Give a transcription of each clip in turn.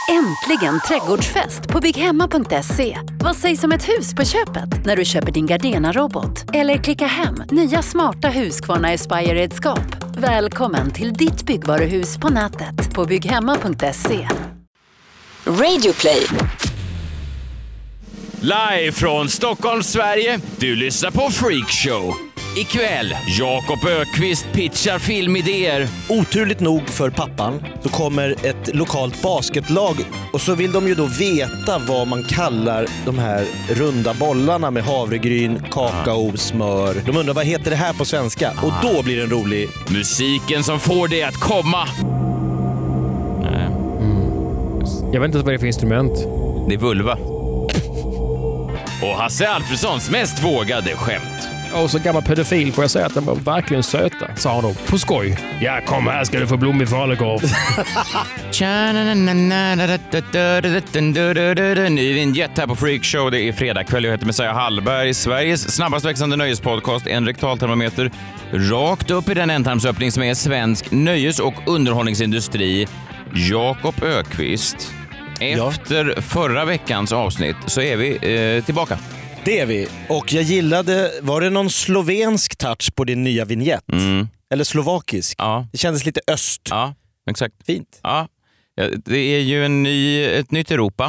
Äntligen trädgårdsfest på bygghemma.se. Vad sägs om ett hus på köpet när du köper din Gardena-robot? Eller klicka hem nya smarta Husqvarna Aspire-redskap. Välkommen till ditt byggvaruhus på nätet på bygghemma.se. Radio Play. Live från Stockholm, Sverige. Du lyssnar på Freak Show. Ikväll, Jakob Ökvist pitchar filmidéer. Oturligt nog för pappan så kommer ett lokalt basketlag och så vill de ju då veta vad man kallar de här runda bollarna med havregryn, kakao, smör. De undrar vad heter det här på svenska och då blir det en rolig... Musiken som får det att komma. Jag vet inte vad det är för instrument. Det är vulva. Och Hasse Alfredsons mest vågade skämt. Och så gammal pedofil får jag säga att den var verkligen söta, sa han då. På skoj. Ja, kom här ska du få blommig falukorv. Ny vignett här på Freak Show. Det är fredag kväll. Jag heter Messiah Hallberg. Sveriges snabbast växande nöjespodcast. En rektaltermometer. Rakt upp i den ändtarmsöppning som är svensk nöjes- och underhållningsindustri. Jakob Ökvist. Efter förra veckans avsnitt så är vi tillbaka. Det är vi. Och jag gillade, var det någon slovensk touch på din nya vignett? Eller slovakisk? Ja. Det kändes lite öst. Ja, exakt. Fint. Ja. Det är ju ett nytt Europa.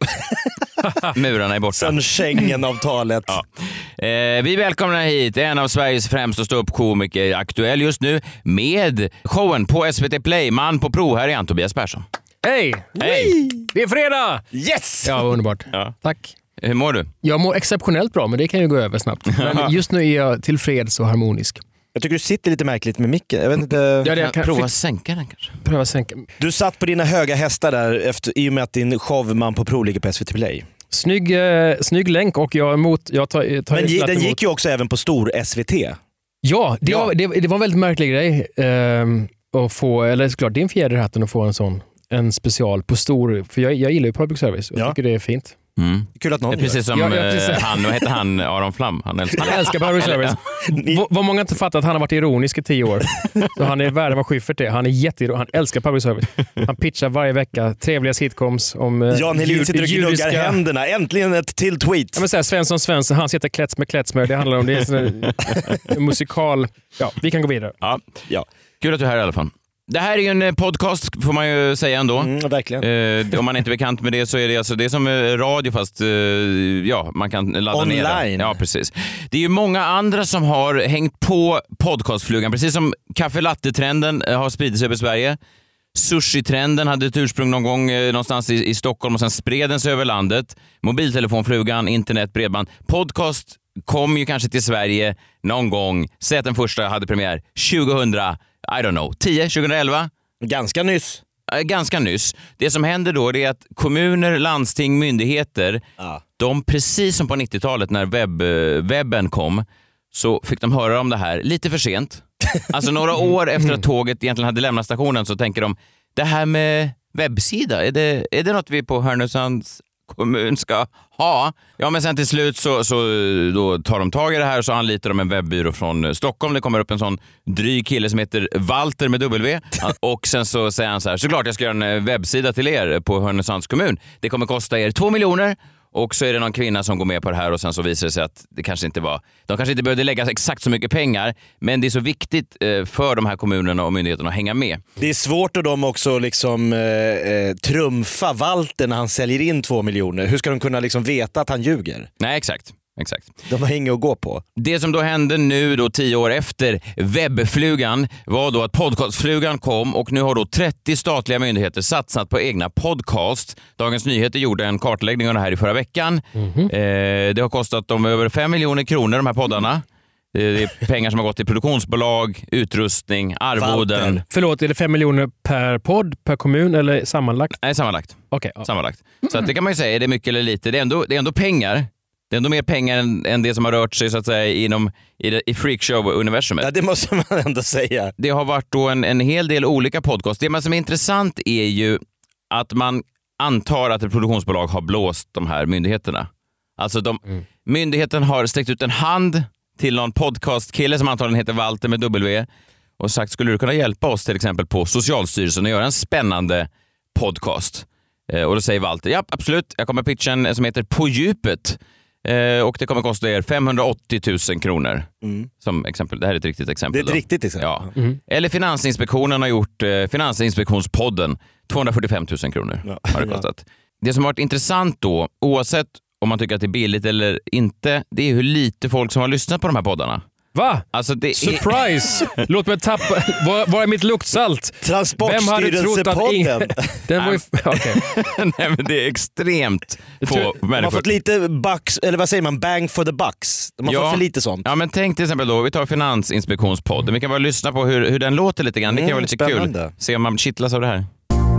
Murarna är borta. Sen Schengen-avtalet. Ja. Vi välkomnar hit en av Sveriges främsta ståuppkomiker, aktuell just nu med showen på SVT Play. Man på prov, här är Tobias Persson. Hej! Hej! Det är fredag! Yes! Ja, underbart. Ja. Tack. Hur mår du? Jag mår exceptionellt bra, men det kan ju gå över snabbt. Men just nu är jag tillfreds och harmonisk. Jag tycker du sitter lite märkligt med micken. Jag vet inte... Ja, jag kan prova sänka den kanske. Pröva sänka. Du satt på dina höga hästar där i och med att din show Man på prov ligger på SVT Play. Snygg länk och jag är emot... Men den gick ju också även på stor SVT. Ja, det var en väldigt märklig grej att få, eller såklart det är en fjäder i hatten att få en special på stor, för jag gillar ju public service och jag tycker det är fint. Kul att någon det är precis som vad heter han Aron Flam? Han älskar public service. Vad många inte fattat att han har varit ironisk i 10 år. Så han är värre än vad Schyffert är. Han är jätteironisk. Han älskar public service. Han pitchar varje vecka trevliga sitcoms om Jan Helin sitter och gnuggar händerna. Äntligen ett till tweet. Jag vill säga Svensson, han heter Klätts med klättsmör. Det handlar om det är en musikal. Ja, vi kan gå vidare. Ja. Kul att du är här i alla fall. Det här är ju en podcast får man ju säga ändå. Verkligen. Om man inte är bekant med det så är det alltså det är som radio fast man kan ladda online. ner det. Ja, precis. Det är ju många andra som har hängt på podcastflugan. Precis som kaffe-latte-trenden har spridit sig över Sverige. Sushi-trenden hade ett ursprung någon gång någonstans i Stockholm och sen spred den sig över landet. Mobiltelefonflugan, internet, bredband. Podcast kom ju kanske till Sverige någon gång. Säg att den första hade premiär 2011? Ganska nyss. Ganska nyss. Det som händer då är att kommuner, landsting, myndigheter, de precis som på 90-talet när webben kom så fick de höra om det här lite för sent. Alltså några år efter att tåget egentligen hade lämnat stationen så tänker de, det här med webbsida, är det något vi på Härnösands kommun ska ha? Ja, men sen till slut så då tar de tag i det här och så anlitar de en webbyrå från Stockholm. Det kommer upp en sån dryg kille som heter Walter med W och sen så säger han så här, såklart jag ska göra en webbsida till er på Härnösands kommun. Det kommer kosta er 2 miljoner. Och så är det någon kvinna som går med på det här och sen så visar det sig att det kanske inte var... De kanske inte behövde lägga exakt så mycket pengar, men det är så viktigt för de här kommunerna och myndigheterna att hänga med. Det är svårt att de också liksom trumfa Walter när han säljer in 2 miljoner. Hur ska de kunna liksom veta att han ljuger? Nej, exakt. De har inget att gå på. Det som då hände nu då 10 år efter webbflugan var då att podcastflugan kom och nu har då 30 statliga myndigheter satsat på egna podcast. Dagens Nyheter gjorde en kartläggning av det här i förra veckan. Det har kostat dem över 5 miljoner kronor de här poddarna. Det är pengar som har gått till produktionsbolag, utrustning, arvoden. Walter. Förlåt, är det 5 miljoner per podd, per kommun eller sammanlagt? Nej, sammanlagt. Okej. Sammanlagt. Så att det kan man ju säga, är det mycket eller lite? Det är ändå pengar. Det är ändå mer pengar än det som har rört sig så att säga i freakshow-universumet. Ja, det måste man ändå säga. Det har varit då en hel del olika podcast. Det som är intressant är ju att man antar att ett produktionsbolag har blåst de här myndigheterna. Alltså myndigheten har sträckt ut en hand till någon podcastkille som antagligen heter Walter med W och sagt, skulle du kunna hjälpa oss till exempel på Socialstyrelsen och göra en spännande podcast? Och då säger Walter, ja absolut, jag kommer pitcha en som heter På djupet. Och det kommer kosta er 580 000 kronor. Som exempel. Det här är ett riktigt exempel. Det är ett riktigt exempel. Ja. Eller Finansinspektionen har gjort Finansinspektionspodden. 245 000 kronor har det kostat. Det som har varit intressant då, oavsett om man tycker att det är billigt eller inte, det är hur lite folk som har lyssnat på de här poddarna. Va? Alltså Surprise! Låt mig tappa... Var är mitt luktsalt? Transportstyrelsepodden. Den var ju... Okay. Nej, men det är extremt få människor. Man har fått lite bucks, eller vad säger man, bang for the bucks. Man får för lite sånt. Ja, men tänk till exempel då, vi tar Finansinspektionspodden. Vi kan bara lyssna på hur den låter lite grann. Det kan vara lite kul. Se om man kittlas av det här.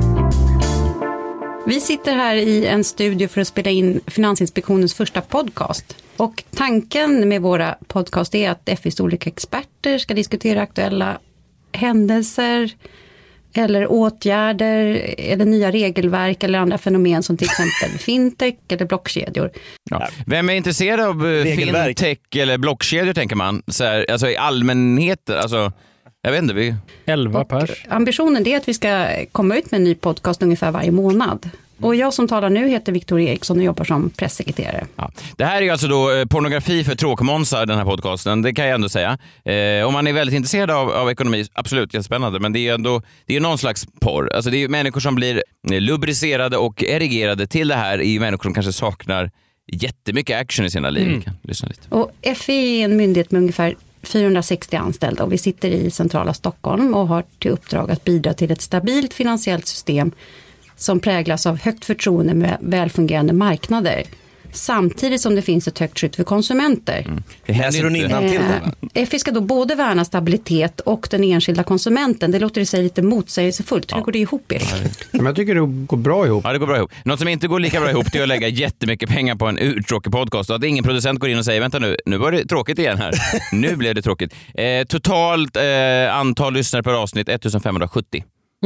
Vi sitter här i en studio för att spela in Finansinspektionens första podcast. Och tanken med våra podcast är att FIs olika experter ska diskutera aktuella händelser eller åtgärder eller nya regelverk eller andra fenomen som till exempel fintech eller blockkedjor. Ja. Vem är intresserad av fintech eller blockkedjor tänker man? Så här, alltså i allmänhet, alltså... Jag vet inte, 11 pers. Ambitionen är att vi ska komma ut med en ny podcast ungefär varje månad. Och jag som talar nu heter Victoria Eriksson och jobbar som pressekreterare. Ja. Det här är alltså då pornografi för tråkmånsar, den här podcasten. Det kan jag ändå säga. Om man är väldigt intresserad av ekonomi, absolut, jättespännande. Men det är någon slags porr. Alltså det är människor som blir lubricerade och erigerade till det här. I människor som kanske saknar jättemycket action i sina liv. Lyssna lite. Och FI är en myndighet med ungefär 460 anställda och vi sitter i centrala Stockholm och har till uppdrag att bidra till ett stabilt finansiellt system som präglas av högt förtroende med välfungerande marknader. Samtidigt som det finns ett högt skydd för konsumenter. Läser hon innantill det? FI ska då både värna stabilitet och den enskilda konsumenten. Det låter sig lite motsägelsefullt. Hur går det ihop, Erik? Men jag tycker det går bra ihop. Ja, det går bra ihop. Något som inte går lika bra ihop är att lägga jättemycket pengar på en uttråkig podcast och att ingen producent går in och säger vänta nu var det tråkigt igen här. Nu blev det tråkigt. Totalt antal lyssnare per avsnitt 1570.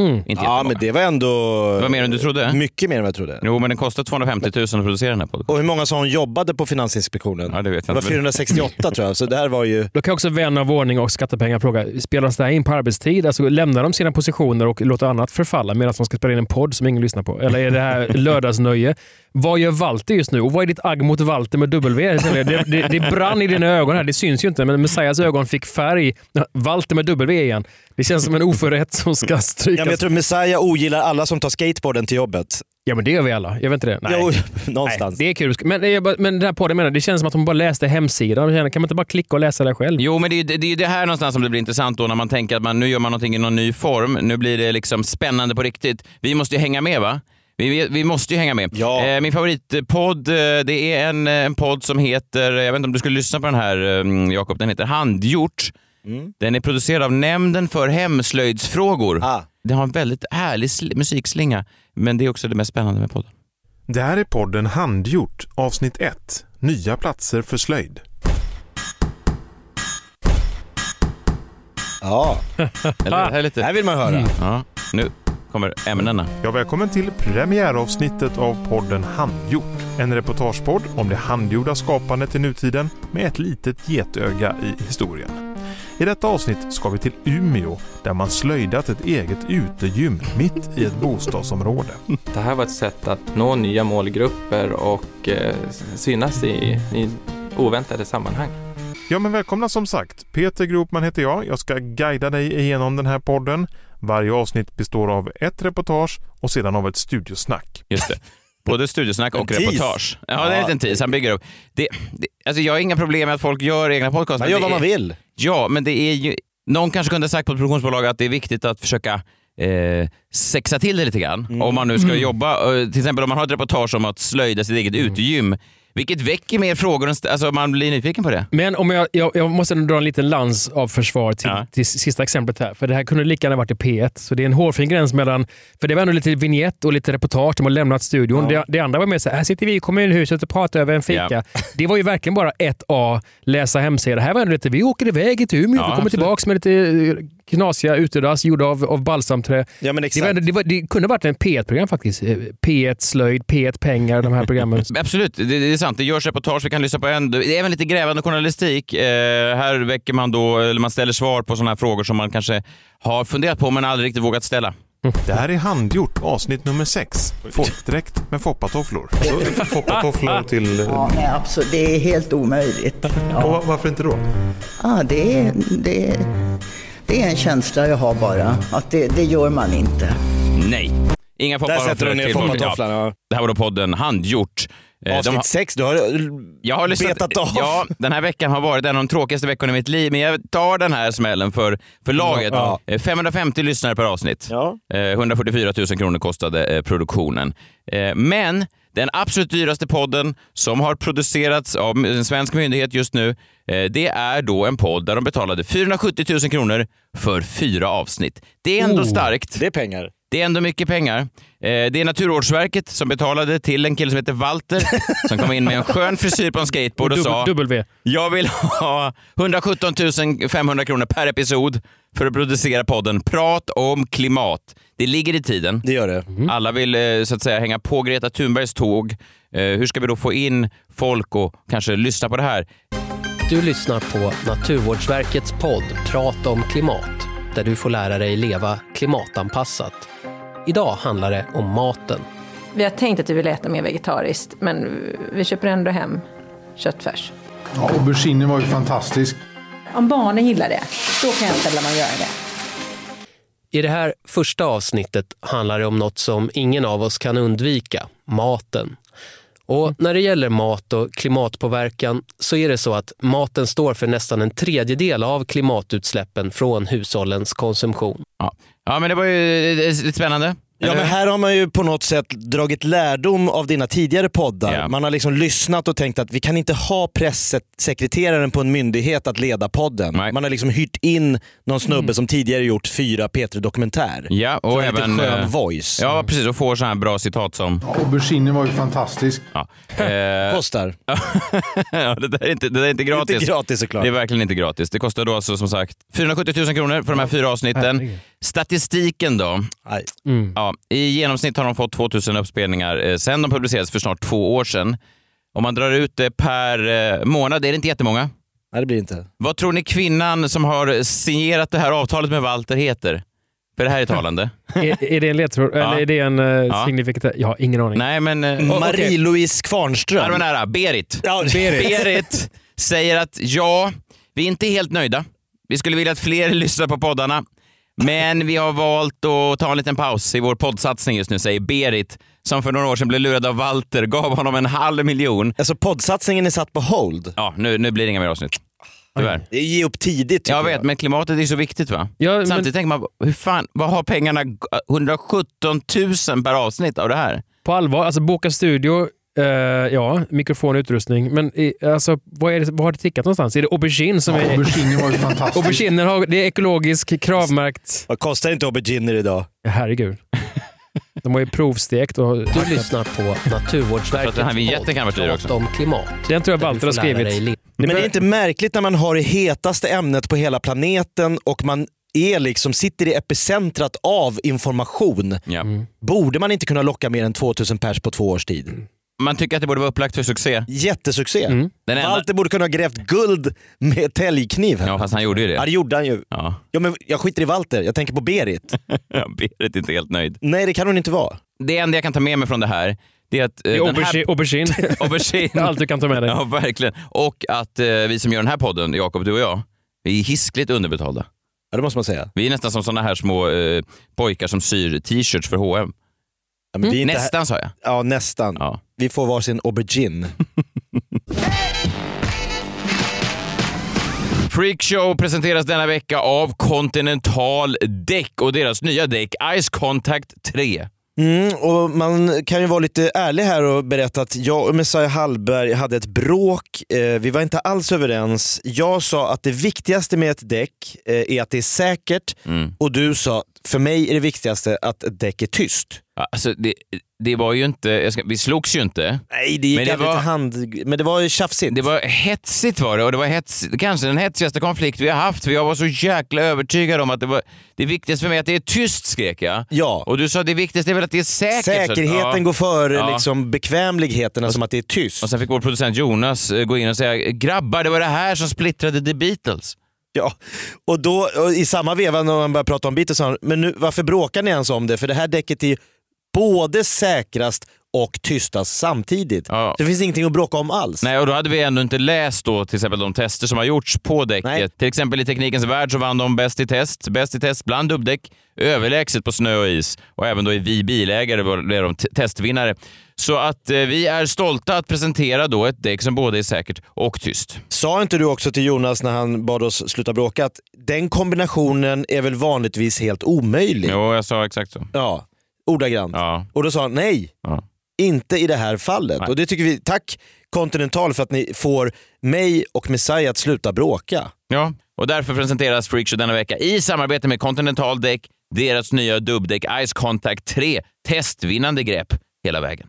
Ja, men det var ändå... Det var mer än du trodde? Mycket mer än vad jag trodde. Jo, men den kostade 250 000 att producera den här podden. Och hur många som jobbade på Finansinspektionen? Ja, det vet jag inte. Det var 468 tror jag, så det här var ju... Då kan också vän av ordning och skattepengar fråga, spelas det här in på arbetstid? Alltså lämnar de sina positioner och låter annat förfalla medan de ska spela in en podd som ingen lyssnar på? Eller är det här lördagsnöje? Vad gör Walter just nu? Och vad är ditt agg mot Walter med W? Det brann i dina ögon här, det syns ju inte, men Messiahs ögon fick färg. Walter med W igen. Det känns som en oförrätt som ska strykas. Ja, men jag tror Messiah ogillar alla som tar skateboarden till jobbet. Ja, men det gör vi alla. Jag vet inte det. Nej. Jo, någonstans. Nej, det är kul. Men den här podden, det känns som att de bara läste hemsidan. Kan man inte bara klicka och läsa det själv? Jo, men det är det här någonstans som det blir intressant då när man tänker att nu gör man någonting i någon ny form. Nu blir det liksom spännande på riktigt. Vi måste ju hänga med, va? Vi måste ju hänga med. Ja. Min favoritpodd, det är en podd som heter, jag vet inte om du skulle lyssna på den här, Jakob, den heter Handgjort. Den är producerad av Nämnden för hemslöjdsfrågor. Den har en väldigt härlig musikslinga, men det är också det mest spännande med podden. Det här är podden Handgjort, avsnitt 1. Nya platser för slöjd. Ja. Eller, här vill man höra. Ja, nu kommer ämnena. Ja, välkommen till premiäravsnittet av podden Handgjort. En reportagepodd om det handgjorda skapandet i nutiden med ett litet getöga i historien. I detta avsnitt ska vi till Umeå där man slöjdat ett eget utegym mitt i ett bostadsområde. Det här var ett sätt att nå nya målgrupper och synas i oväntade sammanhang. Ja, men välkomna som sagt. Peter Gropman heter jag. Jag ska guida dig igenom den här podden. Varje avsnitt består av ett reportage och sedan av ett studiosnack. Just det. Både studiosnack och reportage. Ja, det är en liten tease. Han bygger upp. Alltså jag har inga problem med att folk gör egna podcasts. Man gör vad man vill. Ja, men det är ju... Någon kanske kunde ha sagt på ett produktionsbolag att det är viktigt att försöka sexa till det lite grann. Om man nu ska jobba, till exempel om man har ett reportage om att slöjda sitt eget utegym. Vilket väcker mer frågor, alltså man blir nyfiken på det. Men om jag måste dra en liten lans av försvar till sista exemplet här. För det här kunde lika gärna varit i P1. Så det är en hårfin gräns mellan, för det var ändå lite vignett och lite reportage. De har lämnat studion. Ja. Det andra var med så här sitter vi i kommunhuset och pratar över en fika. Ja. Det var ju verkligen bara 1A, läsa hemsida. Det här var ändå lite, vi åker iväg till Umeå. Vi kommer tillbaka med lite knasiga utedass gjorda av balsamträ. Ja, men exakt. Det kunde varit en P1-program faktiskt. P1 slöjd, P1 pengar, de här programmen. Absolut, det är sant. Det görs reportage, vi kan lyssna på en. Det är även lite grävande journalistik. Här väcker man då, eller man ställer svar på sådana här frågor som man kanske har funderat på men aldrig riktigt vågat ställa. Det här är Handgjort, avsnitt nummer 6. Folkdräkt med foppatofflor. Foppatofflor till... Ja, nej, absolut. Det är helt omöjligt. Ja. Och varför inte då? Ja, det är en känsla jag har bara. Att det gör man inte. Nej. Inga Där sätter du ner foppatofflarna. Ja. Det här var då podden Handgjort. Avsnitt 6, jag har betat av. Ja, den här veckan har varit en av de tråkigaste veckorna i mitt liv, men jag tar den här smällen för laget. Ja. 550 lyssnare per avsnitt. Ja. 144 000 kronor kostade produktionen. Men den absolut dyraste podden som har producerats av en svensk myndighet just nu, det är då en podd där de betalade 470 000 kronor för 4 avsnitt. Det är ändå starkt. Det är pengar. Det är ändå mycket pengar. Det är Naturvårdsverket som betalade till en kille som heter Walter som kom in med en skön frisyr på en skateboard och sa jag vill ha 117 500 kronor per episod för att producera podden Prat om klimat. Det ligger i tiden. Det gör det. Alla vill så att säga hänga på Greta Thunbergs tåg. Hur ska vi då få in folk och kanske lyssna på det här? Du lyssnar på Naturvårdsverkets podd Prat om klimat, där du får lära dig leva klimatanpassat. Idag handlar det om maten. Vi har tänkt att vi vill äta mer vegetariskt, men vi köper ändå hem köttfärs. Ja, aubergine var ju fantastisk. Om barnen gillar det, då kan jag ställa mig och göra det. I det här första avsnittet handlar det om något som ingen av oss kan undvika, maten. Och när det gäller mat och klimatpåverkan så är det så att maten står för nästan 1/3 av klimatutsläppen från hushållens konsumtion. Ja, men det var ju lite spännande. Ja, men här har man ju på något sätt dragit lärdom av dina tidigare poddar. Ja. Man har liksom lyssnat och tänkt att vi kan inte ha pressekreteraren på en myndighet att leda podden. Nej. Man har liksom hyrt in någon snubbe som tidigare gjort 4 P3-dokumentär. Ja, och även lite skön voice. Ja, precis. Och får så här bra citat som... Ja, aubergine var ju fantastisk. Ja. Kostar. Ja, det är inte gratis. Det är inte gratis såklart. Det är verkligen inte gratis. Det kostar då alltså som sagt 470 000 kronor för de här 4 avsnitten. Statistiken då. Ja, i genomsnitt har de fått 2000 uppspelningar sedan de publicerades för snart 2 år sedan. Om man drar ut det per månad är det inte jättemånga. Nej, det blir inte. Vad tror ni kvinnan som har signerat det här avtalet med Walter heter? För det här är talande. Är det en ledtråd? Eller är det en signifikant? Jag har ingen aning. Nej, men... Marie-Louise Kvarnström. Ja, det var nära. Berit. Ja, Berit säger att vi är inte helt nöjda. Vi skulle vilja att fler lyssnar på poddarna. Men vi har valt att ta en liten paus i vår poddsatsning just nu, säger Berit, som för några år sedan blev lurad av Walter, gav honom 500 000. Alltså poddsatsningen är satt på hold. Ja, nu blir det inga mer avsnitt. Tyvärr. Det ger upp tidigt. Jag vet, men klimatet är så viktigt va? Ja, samtidigt tänker man, vad har pengarna 117 000 per avsnitt av det här? På allvar, alltså boka studio, mikrofon och utrustning. Men alltså, vad har det tickat någonstans? Är det aubergine som är... Aubergine var ju fantastiskt. Aubergine, det är ekologisk, kravmärkt. Vad kostar inte auberginer idag? Herregud. De har ju provstekt. Och... Du lyssnar på Naturvårdsverkets podd om klimat. Den tror jag Walter har skrivit. Men det är inte märkligt när man har det hetaste ämnet på hela planeten och man sitter i epicentrat av information. Ja. Borde man inte kunna locka mer än 2000 pers på 2 års tid? Man tycker att det borde vara upplagt för succé. Jättesuccé. Walter borde kunna ha grävt guld med täljkniv här. Ja, fast han gjorde ju det. Ja, det gjorde han ju. Ja. Ja, men jag skiter i Walter. Jag tänker på Berit. Ja, Berit är inte helt nöjd. Nej, det kan hon inte vara. Det enda jag kan ta med mig från det här, det är att... aubergine. Aubergine. Allt du kan ta med dig. Ja, verkligen. Och att vi som gör den här podden, Jakob, du och jag, vi är hiskligt underbetalda. Ja, det måste man säga. Vi är nästan som såna här små pojkar som syr t-shirts för H&M. Ja, men vi är nästan sa jag. Ja, nästan. Ja. Vi får varsin aubergine. Freakshow presenteras denna vecka av Continental Däck och deras nya däck Ice Contact 3. Och man kan ju vara lite ärlig här och berätta att jag och Messiah Hallberg hade ett bråk. Vi var inte alls överens. Jag sa att det viktigaste med ett däck är att det är säkert. Och du sa, för mig är det viktigaste att ett däck är tyst. Ja, alltså det var ju inte, vi slogs ju inte. Nej, det gick men det var ju tjafsigt. Det var hetsigt var det, och det var kanske den hetsigaste konflikt vi har haft, för jag var så jäkla övertygad om att det viktigaste för mig att det är tyst, skrek jag. Ja. Och du sa det viktigaste är väl att det är säkert. Säkerheten går före liksom bekvämligheterna, som att det är tyst. Och sen fick vår producent Jonas gå in och säga, grabbar, det var det här som splittrade The Beatles. Ja, och i samma veva när man börjar prata om bitet så sa han, men nu, varför bråkar ni ens om det? För det här däcket är både säkrast och tystast samtidigt. Ja. Det finns ingenting att bråka om alls. Nej, och då hade vi ändå inte läst då till exempel de tester som har gjorts på däcket. Nej. Till exempel i Teknikens Värld så vann de bäst i test bland dubbdäck, överlägset på snö och is. Och även då i vi bilägare var de testvinnare. Så att vi är stolta att presentera då ett däck som både är säkert och tyst. Sa inte du också till Jonas när han bad oss sluta bråka att den kombinationen är väl vanligtvis helt omöjlig? Jo, jag sa exakt så. Ja, ordagrant. Ja. Och då sa han nej. Ja. Inte i det här fallet. Nej. Och det tycker vi, tack Continental för att ni får mig och Messiah att sluta bråka. Ja, och därför presenteras Freakshow denna vecka i samarbete med Continental däck, deras nya dubbdäck Ice Contact 3, testvinnande grepp hela vägen.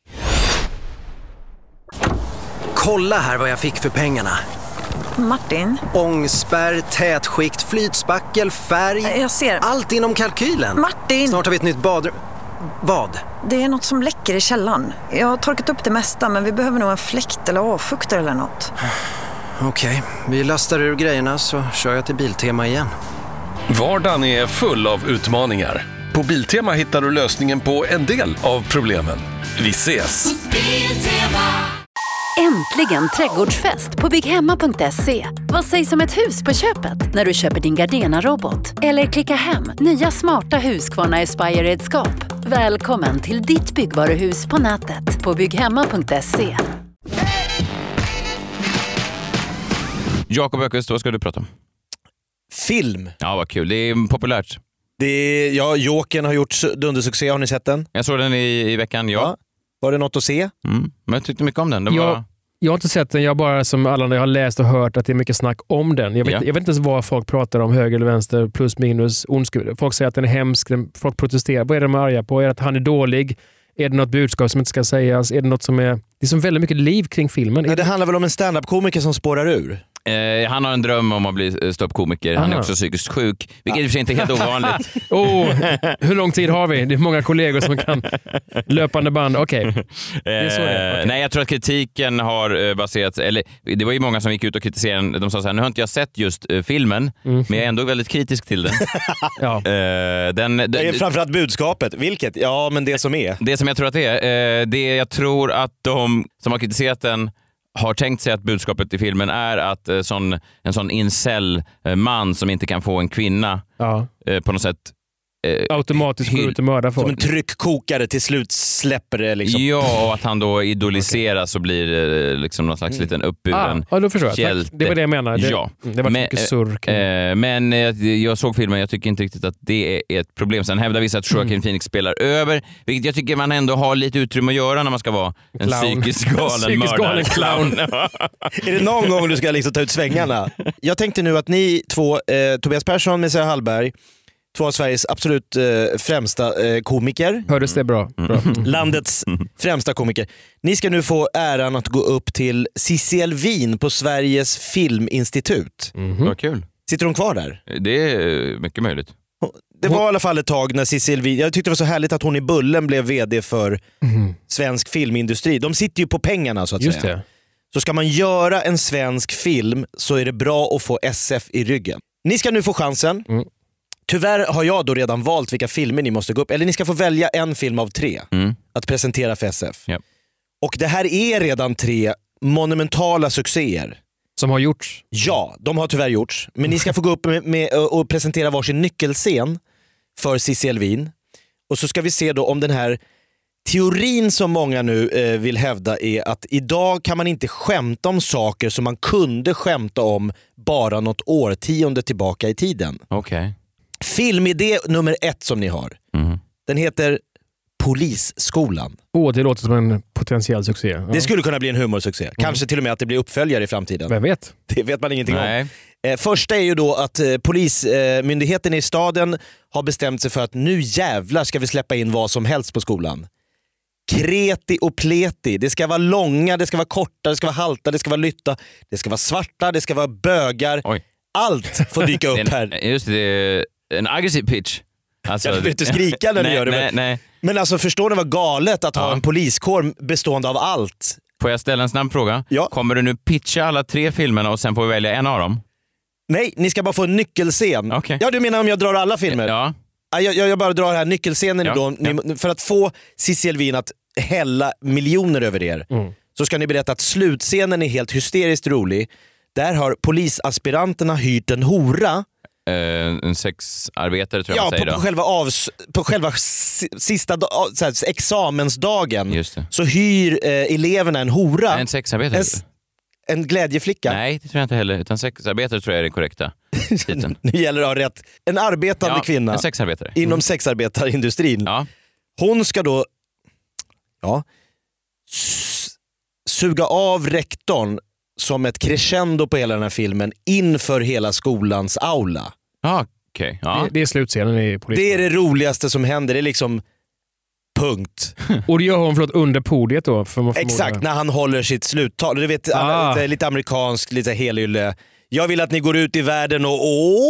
Kolla här vad jag fick för pengarna. Martin? Ångspärr, tätskikt, flytspackel, färg. Jag ser. Allt inom kalkylen. Martin! Snart har vi ett nytt badrum. Vad? Det är något som läcker i källaren. Jag har torkat upp det mesta, men vi behöver nog en fläkt eller avfuktare eller något. Okej, vi lastar ur grejerna så kör jag till Biltema igen. Vardagen är full av utmaningar. På Biltema hittar du lösningen på en del av problemen. Vi ses! Äntligen trädgårdsfest på bygghemma.se. Vad sägs om ett hus på köpet när du köper din Gardena-robot? Eller klicka hem nya smarta Husqvarna Aspire-redskap. Välkommen till ditt byggvaruhus på nätet på bygghemma.se. Jakob Öqvist, vad ska du prata om? Film. Ja, vad kul. Det är populärt. Jokern har gjort dundersuccé. Har ni sett den? Jag såg den i veckan, ja. Var det något att se? Men jag tyckte mycket om den. Jag har inte sett den, jag bara som alla andra har läst och hört att det är mycket snack om den. Jag vet inte ens vad folk pratar om, höger eller vänster, plus minus, ondskull. Folk säger att den är hemsk, folk protesterar. Vad är de arga på? Är det att han är dålig? Är det något budskap som inte ska sägas? Är det något som är... Det är som väldigt mycket liv kring filmen. Ja, det handlar väl om en stand-up-komiker som spårar ur? Han har en dröm om att bli ståuppkomiker. Han är också psykiskt sjuk, vilket i och för sig inte är helt ovanligt. Hur lång tid har vi? Det är många kollegor som kan löpande band. Okej. Nej, jag tror att kritiken har baserats, eller det var ju många som gick ut och kritiserade. De sa så här, nu har inte jag sett just filmen, men jag är ändå väldigt kritisk till den. Det är framförallt budskapet. Vilket? Ja, men det som är. Det som jag tror att det är. Det jag tror att de som har kritiserat den har tänkt sig att budskapet i filmen är att en sån incel-man som inte kan få en kvinna på något sätt automatiskt går ut och mördar folk. Som en tryckkokare till slut släpper det liksom. Ja, och att han då idoliseras och blir liksom någon slags liten uppburen då förstår jag. Tack. Det var det jag menade. Det var mycket surr. Men jag såg filmen, jag tycker inte riktigt att det är ett problem. Sen hävdar vissa att Joaquin Phoenix spelar över, vilket jag tycker man ändå har lite utrymme att göra när man ska vara en psykiskt galen clown. Är det någon gång du ska liksom ta ut svängarna? Jag tänkte nu att ni två, Tobias Persson, Messiah Hallberg, två av Sveriges absolut främsta komiker. Hördes det bra? Landets främsta komiker. Ni ska nu få äran att gå upp till Cissi Elvin på Sveriges Filminstitut. Vad kul. Sitter hon kvar där? Det är mycket möjligt. Det var i alla fall ett tag när Cissi Elvin, jag tyckte det var så härligt att hon i Bullen blev vd för svensk filmindustri. De sitter ju på pengarna så att Just säga. Det. Så ska man göra en svensk film så är det bra att få SF i ryggen. Ni ska nu få chansen. Tyvärr har jag då redan valt vilka filmer ni måste gå upp. Eller ni ska få välja en film av 3 att presentera för SF. Yep. Och det här är redan 3 monumentala succéer. Som har gjorts? Ja, de har tyvärr gjorts. Men ni ska få gå upp med och presentera varsin nyckelscen för Cissi Elvin. Och så ska vi se då om den här teorin som många nu vill hävda är att idag kan man inte skämta om saker som man kunde skämta om bara något årtionde tillbaka i tiden. Okej. Filmidé nummer 1 som ni har. Den heter Polisskolan. Det låter som en potentiell succé. Ja. Det skulle kunna bli en humorsuccé. Kanske till och med att det blir uppföljare i framtiden. Vem vet? Det vet man ingenting om. Första är ju då att polismyndigheten i staden har bestämt sig för att nu jävlar ska vi släppa in vad som helst på skolan. Kreti och pleti. Det ska vara långa, det ska vara korta, det ska vara halta, det ska vara lytta. Det ska vara svarta, det ska vara bögar. Oj. Allt får dyka upp här. Just det, en aggressiv pitch. Alltså, jag vill inte skrika när ni gör det. Nej. Men alltså förstår ni vad galet att ha en poliskår bestående av allt? Får jag ställa en snabb fråga? Ja. Kommer du nu pitcha alla 3 filmerna och sen får vi välja en av dem? Nej, ni ska bara få en nyckelscen. Okay. Ja, du menar om jag drar alla filmer? Ja. Jag bara drar här nyckelscenen då. För att få Cissi Elvin att hälla miljoner över er så ska ni berätta att slutscenen är helt hysteriskt rolig. Där har polisaspiranterna hyrt en hora. En sexarbetare tror jag man säger då. På själva sista examensdagen Just det. så hyr eleverna en hora. En sexarbetare? En glädjeflicka? Nej, det tror jag inte heller. Utan sexarbetare tror jag är den korrekta titeln. Nu gäller det att ha rätt. En arbetande kvinna. En sexarbetare. Inom sexarbetarindustrin. Ja. Hon ska då suga av rektorn som ett crescendo på hela den här filmen inför hela skolans aula. Okay. Ja. Det är slutscenen i polisen. Det är det roligaste som händer. Det är liksom punkt. Och det gör hon under podiet då? Exakt, när han håller sitt sluttal. Du vet, det är lite amerikanskt, lite helylle. Jag vill att ni går ut i världen och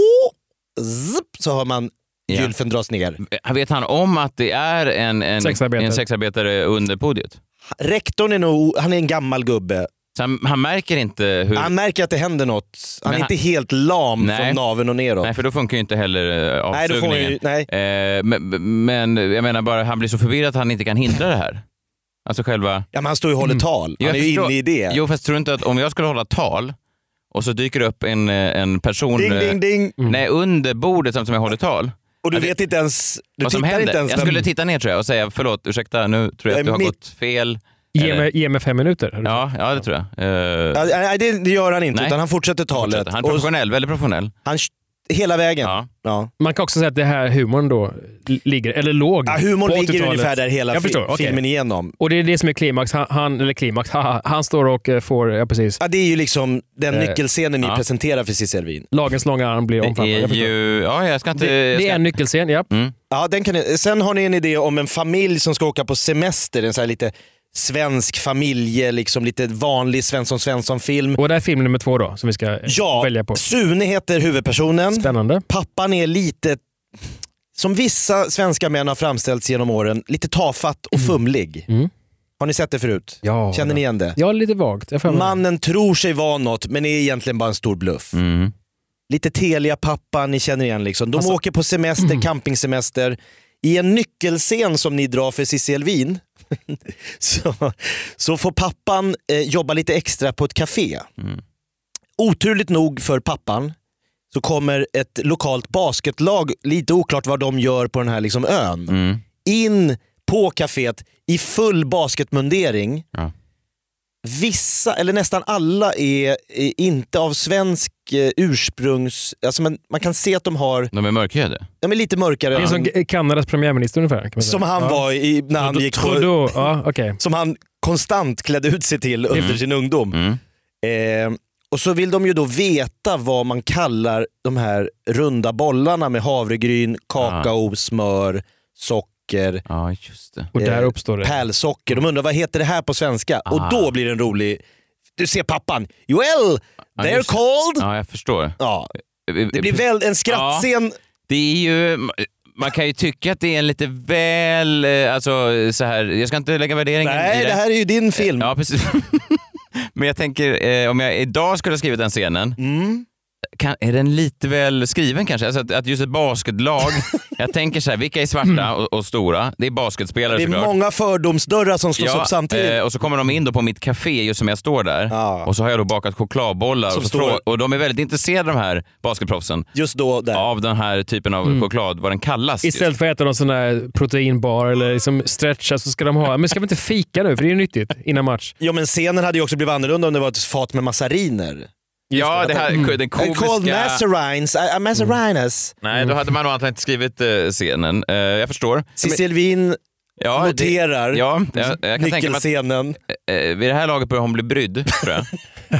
så har man gylfen dras ner. Vet han om att det är en sexarbetare under podiet? Rektorn han är en gammal gubbe. Så han märker inte hur... Han märker att det händer något. Han är inte helt lam från naveln och neråt. Nej, för då funkar ju inte heller avsugningen. Nej. Men jag menar bara, han blir så förvirrad att han inte kan hindra det här. Alltså själva... Ja, men han står ju och håller tal. Han är ju inne i det. Jo, fast tror du inte att om jag skulle hålla tal och så dyker upp en person... Ding, ding, ding. Nej, under bordet som jag håller tal. Och du vet inte ens... Du vad som tittar inte ens... Jag skulle titta ner tror jag och säga förlåt, ursäkta, nu tror jag att du har gått fel. Ge mig 5 minuter. Ja, det tror jag. Nej, det gör han inte, utan han fortsätter talet. Han är professionell, väldigt professionell. Hela vägen. Ja. Man kan också säga att det här humorn då låg humorn på ligger 80-talet. ungefär där hela filmen igenom. Och det är det som är klimax. Han står och får, precis. Ja, det är ju liksom den nyckelscenen ni presenterar för Cissi Elvin. Lagens långa arm blir omfattande. Det är en nyckelscen, ja. Ja, den kan ni, sen har ni en idé om en familj som ska åka på semester, en så här lite svensk familje, liksom lite vanlig Svensson-film. Och det är film nummer 2 då, som vi ska välja på. Sune heter huvudpersonen. Spännande. Pappan är lite, som vissa svenska män har framställts genom åren, lite tafatt och fumlig. Har ni sett det förut? Ja. Känner ni igen det? Ja, lite vagt. Mannen tror sig vara något, men är egentligen bara en stor bluff. Lite Telia pappa, ni känner igen liksom. De åker på semester, campingsemester. I en nyckelscen som ni drar för Cissi Elvin så får pappan jobba lite extra på ett café. Oturligt nog för pappan så kommer ett lokalt basketlag, lite oklart vad de gör på den här liksom ön, in på caféet i full basketmundering. Vissa, eller nästan alla, är inte av svensk ursprungs... Alltså man kan se att de är mörkhyade. De är lite mörkare. Det är som Kanadas premiärminister ungefär. Kan man säga. Som han var när han gick på... Som han konstant klädde ut sig till under sin ungdom. Och så vill de ju då veta vad man kallar de här runda bollarna med havregryn, kakao, smör, socker. Ja, just det. Och där uppstår det. Pärlsocker. De undrar vad heter det här på svenska? Och då blir det en rolig... Du ser pappan. Well, they're called... Ja, jag förstår. Ja. Det blir väl en skrattscen... Ja, det är ju... Man kan ju tycka att det är en lite väl... Alltså så här... Jag ska inte lägga värderingen i det. Nej, det här är ju din film. Ja, precis. Men jag tänker, om jag idag skulle ha skrivit den scenen... är den lite väl skriven kanske? Alltså att just ett basketlag, jag tänker så här, vilka är svarta och stora? Det är basketspelare såklart. Det är såklart. Många fördomsdörrar som slås upp samtidigt. Och så kommer de in då på mitt café just som jag står där. Och så har jag då bakat chokladbollar och de är väldigt intresserade, de här basketproffsen. Just då där. Av den här typen av choklad, vad den kallas. Istället för att äta någon sån här proteinbar eller liksom stretcha så ska de ha, men ska vi inte fika nu för det är ju nyttigt innan match. Ja, men scenen hade ju också blivit annorlunda om det var ett fat med massariner. Ja, det här den komiska... Called Massarines. Nej, då hade man nog inte skrivit scenen. Jag förstår. Cissi Elvin noterar jag kan nyckelscenen. Vid det här laget börjar hon bli brydd, tror jag.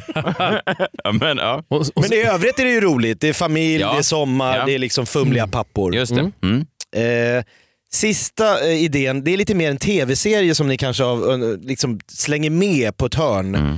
Men i övrigt är det ju roligt. Det är familj, det är sommar, det är liksom fumliga pappor. Just det. Sista idén, det är lite mer en tv-serie som ni kanske liksom slänger med på ett hörn.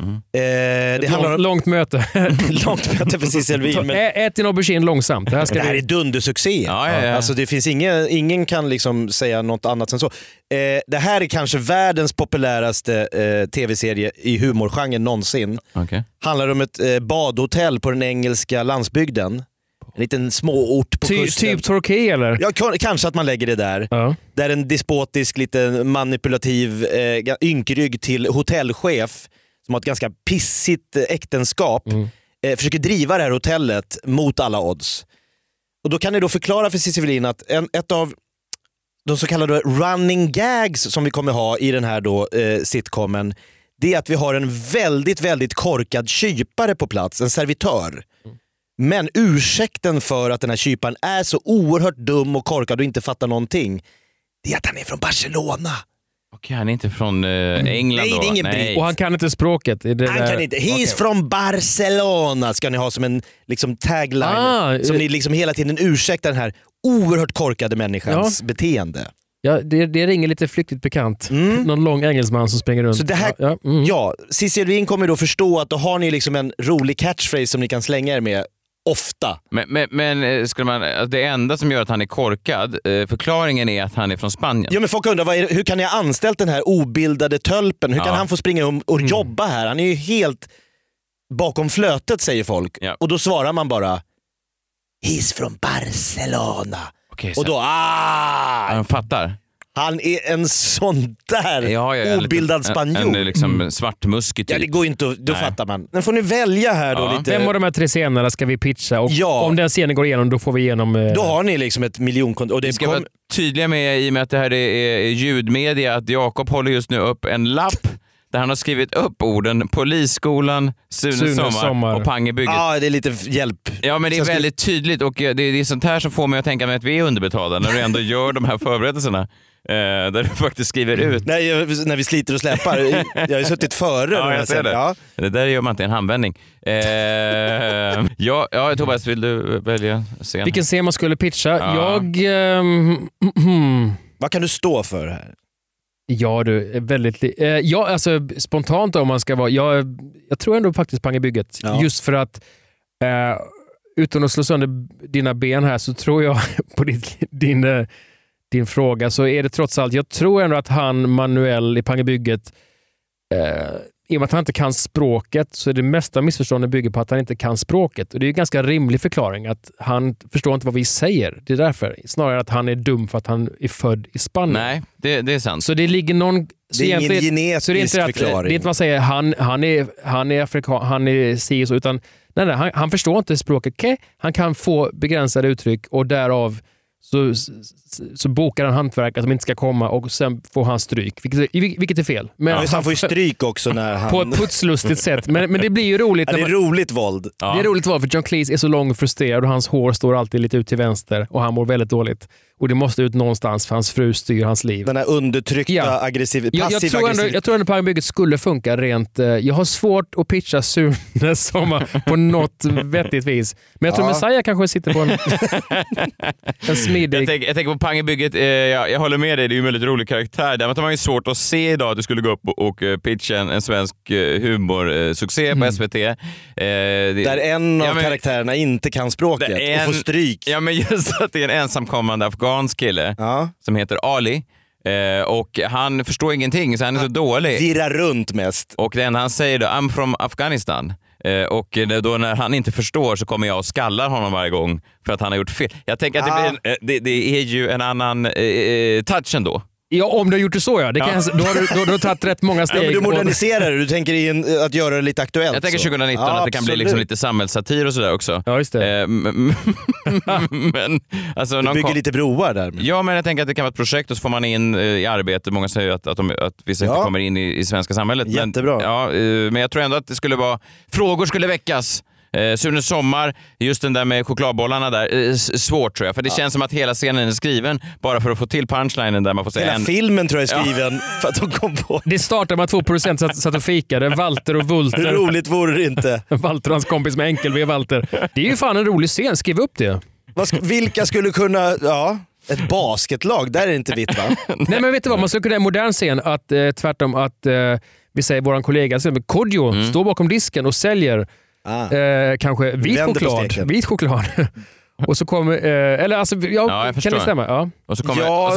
Det handlar om långt möte. Långt möte för Cissi Elvin. Men... Ät din aubergine långsamt. Det här är dundersuccé. Ja. Alltså, det finns ingen kan liksom säga något annat än så. Det här är kanske världens populäraste tv-serie i humorgenren någonsin. Okay. Handlar om ett badhotell på den engelska landsbygden. En liten småort på kusten. Typ Torquay eller? Ja, kanske att man lägger det där. Ja. Där en despotisk, lite manipulativ ynkrygg till hotellchef som har ett ganska pissigt äktenskap försöker driva det här hotellet mot alla odds. Och då kan ni då förklara för Cissi Wallin att ett av de så kallade running gags som vi kommer ha i den här då, sitcomen, det är att vi har en väldigt, väldigt korkad kypare på plats, en servitör. Men ursäkten för att den här kyparen är så oerhört dum och korkad och inte fattar någonting, det är att han är från Barcelona. Okej, han är inte från England. Nej, det är ingen britt. Och han kan inte språket. Kan inte. He's from Barcelona ska ni ha som en liksom tagline. Som ni liksom hela tiden ursäktar den här oerhört korkade människans beteende. Ja, det ringer lite flyktigt bekant. Någon lång engelsman som springer runt. Så det här, Cissi Elvin kommer då förstå att då har ni liksom en rolig catchphrase som ni kan slänga er med ofta. Men skulle man, det enda som gör att han är korkad, förklaringen är att han är från Spanien. Ja, men folk undrar, hur kan ni ha anställt den här obildade tölpen? Hur kan han få springa och jobba här? Han är ju helt bakom flötet, säger folk. Ja. Och då svarar man bara, he's from Barcelona. Okay, och då, han fattar. Han är en sån där obildad spanjor. En liksom svartmuskig typ. Ja, det går inte, då fattar man. Men får ni välja här då lite. Vem av de här 3 scenerna ska vi pitcha? Och om den scenen går igenom, då får vi igenom... Då har ni liksom ett miljonkonto. Vi ska vara tydliga med, i och med att det här är ljudmedia, att Jakob håller just nu upp en lapp där han har skrivit upp orden Polisskolan, Sune Sommar och Pangebygget. Ja, det är lite hjälp. Ja, men det är väldigt tydligt och det är sånt här som får mig att tänka mig att vi är underbetalda när du ändå gör de här förberedelserna. Där du faktiskt skriver ut. Nej, när vi sliter och släpar. Jag har ju suttit före. Ja, jag ser det. Ja. Det där gör man inte i en handvändning. Tobias, vill du välja scen? Vilken scen man skulle pitcha? Ja. Vad kan du stå för här? Ja, du är väldigt... alltså spontant om man ska vara... Jag tror ändå faktiskt Pangebygget. Ja. Just för att utan att slå sönder dina ben här så tror jag på din fråga så är det trots allt, jag tror ändå att han Manuel i Pangebygget i och med att han inte kan språket så är det mesta missförståndet bygger på att han inte kan språket. Och det är ju en ganska rimlig förklaring att han förstår inte vad vi säger. Det är därför. Snarare att han är dum för att han är född i Spanien. Nej, det är sant. Så det ligger någon... Det är ingen genetisk förklaring. Det är inte man säger han är afrikan, han är si och så, utan nej, han förstår inte språket. Okay? Han kan få begränsade uttryck och därav så bokar han hantverkare som inte ska komma och sen får han stryk, vilket är fel. Men han får ju stryk också när han... På ett putslustigt sätt. Men det blir ju roligt. Det är roligt våld. Ja. Det är roligt våld för John Cleese är så lång och frustrerad och hans hår står alltid lite ut till vänster och han mår väldigt dåligt. Och det måste ut någonstans för hans fru styr hans liv. Den här undertryckta, passiv-aggressiv. Jag tror ändå Pangebygget skulle funka rent... Jag har svårt att pitcha Sune Sommar på något vettigt vis. Men jag tror Messiah kanske sitter på en smidig... Jag tänker på Pangebygget, jag håller med dig, det är ju en väldigt rolig karaktär. Däremot har man ju svårt att se idag att du skulle gå upp och pitcha en svensk humorsuccé på SVT. Där en av karaktärerna inte kan språket och får stryk. Ja, men just att det är en ensamkommande afghansk kille som heter Ali. Och han förstår ingenting så han är så dålig. Virrar runt mest. Och det enda han säger då, I'm from Afghanistan. Och då när han inte förstår så kommer jag och skallar honom varje gång för att han har gjort fel. Jag tänker att det är ju en annan touch ändå. Ja, om du har gjort det så, då har du tagit rätt många steg. Ja, men du moderniserar det, du tänker att göra det lite aktuellt. Jag tänker 2019 att det kan bli liksom lite samhällssatir och sådär också. Ja, just det. Men, alltså, du bygger lite broar där. Ja, men jag tänker att det kan vara ett projekt och så får man in i arbete. Många säger att vissa inte kommer in i svenska samhället. Jättebra. Men jag tror ändå att det skulle vara... Frågor skulle väckas. Sune Sommar, just den där med chokladbollarna där, svårt tror jag. För det känns som att hela scenen är skriven bara för att få till punchlinen där man får säga hela filmen tror jag är skriven för att de kom på. Det startar med 2% satt och fikade. Walter och Wulter. Hur roligt vore det inte? Walter och hans kompis med enkel-V Walter. Det är ju fan en rolig scen, skriv upp det. Vilka skulle kunna... Ja. Ett basketlag, där är det inte vitt va? Nej men vet du vad, man skulle kunna ha en modern scen att tvärtom att vi säger våran kollega Kodjo står bakom disken och säljer kanske vit choklad. Och så kommer, eller alltså, jag kan det stämma? Ja. Och så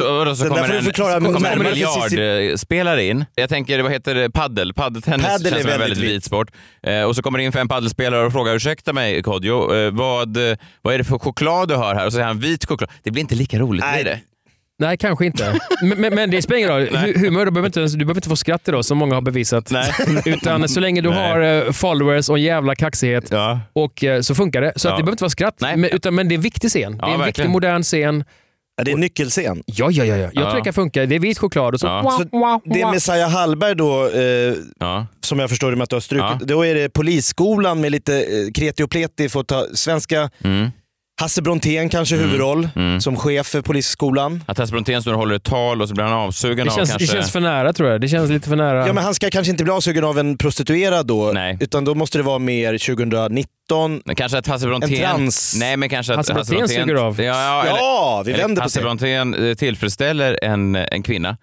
kommer en miljardspelare in. Jag tänker, vad heter det? Paddeltennis känns som en väldigt vit sport. Och så kommer det in 5 paddelspelare och frågar, ursäkta mig Kodjo, vad är det för choklad du har här? Och så säger han vit choklad. Det blir inte lika roligt, blir det? Nej, kanske inte. Men det spelar ingen roll. Humor, du behöver inte få skratt idag, som många har bevisat. Nej. Utan så länge du har followers och en jävla kaxighet och så funkar det. Så att det behöver inte vara skratt. Men det är en viktig scen. Det är en viktig modern scen. Ja, det är en nyckelscen. Ja. Jag tror det kan funka. Det är vit choklad och så. Så det Messiah Hallberg då, som jag förstår det med att du har strukit, då är det polisskolan med lite kreti och pleti för att ta svenska... Hasse Brontén kanske huvudroll som chef för polisskolan. Att Hasse Brontén står och håller ett tal och så blir han avsugen det känns för nära, tror jag. Det känns lite för nära. Ja, men han ska kanske inte bli avsugen av en prostituerad då. Nej. Utan då måste det vara mer 2019. Men kanske att Hasse Brontén... En trans... Nej, men kanske att Hasse Brontén suger av. Vi vänder på Hasse Brontén tillfredsställer en kvinna.